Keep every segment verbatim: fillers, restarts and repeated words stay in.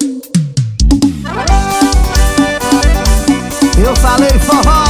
Eu falei forró.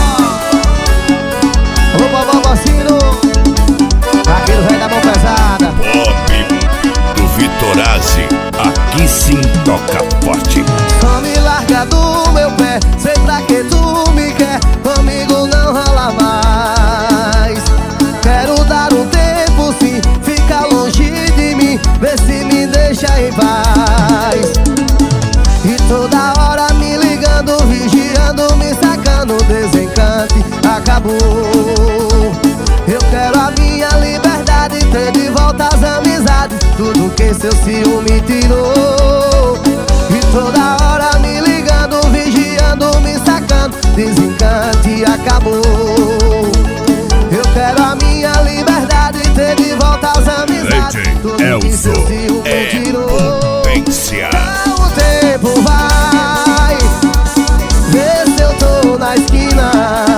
Ô Bobocino, aquele velho da mão pesada. Pop do Vitorazzi, aqui sim toca forte. Só me larga do meu pé, sei pra que tu me quer, comigo não rola mais. Quero dar um tempo sim, fica longe de mim, vê se me deixa em paz. E toda hora me ligando, vigiando, me sacando, desencante, acabou. Eu quero a minha liberdade, ter de volta as amizades, tudo que seu ciúme tirou. E toda hora me ligando, vigiando, me sacando, desencante, acabou. Eu quero a minha liberdade, ter de volta as amizades, tudo que seu ciúme é tirou. Potência. O tempo vai, vê se eu tô na esquina.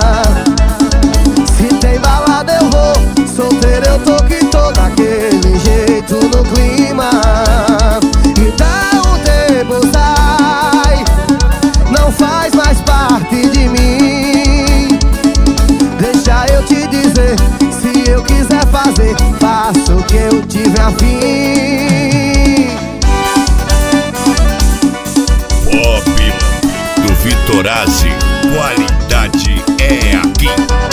Se tem balada eu vou, solteiro eu tô que tô daquele jeito no clima. Então o tempo sai, não faz mais parte de mim. Deixa eu te dizer, se eu quiser fazer, faço o que eu tiver a fim. Vitorazzi, qualidade é aqui.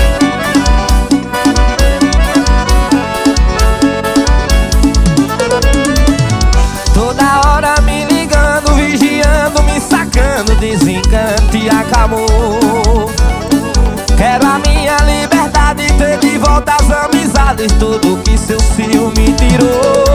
Toda hora me ligando, vigiando, me sacando, desencante, acabou. Quero a minha liberdade, ter de volta as amizades, tudo que seu ciúme tirou.